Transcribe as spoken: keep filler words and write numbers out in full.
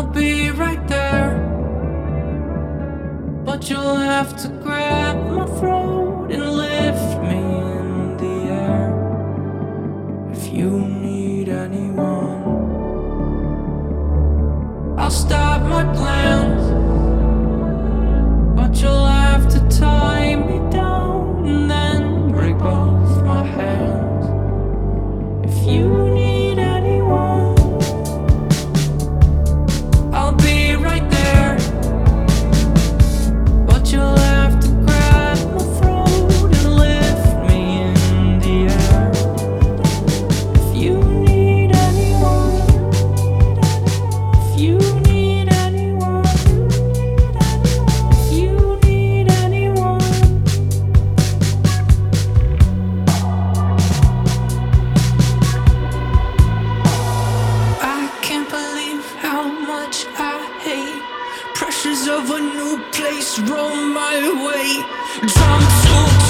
I'll be right there, but you'll have to grab my throat and lift me in the air. If you need anyone, I'll stop my plans, but you'll have to tie me down and then break both my hands. If you need anyone, I'll be right there, but you'll have to grab my throat and lift me in the air. If you need anyone, if you need anyone, if you need anyone. I can't believe how much I hate pressures of a new place roll my way. Jump to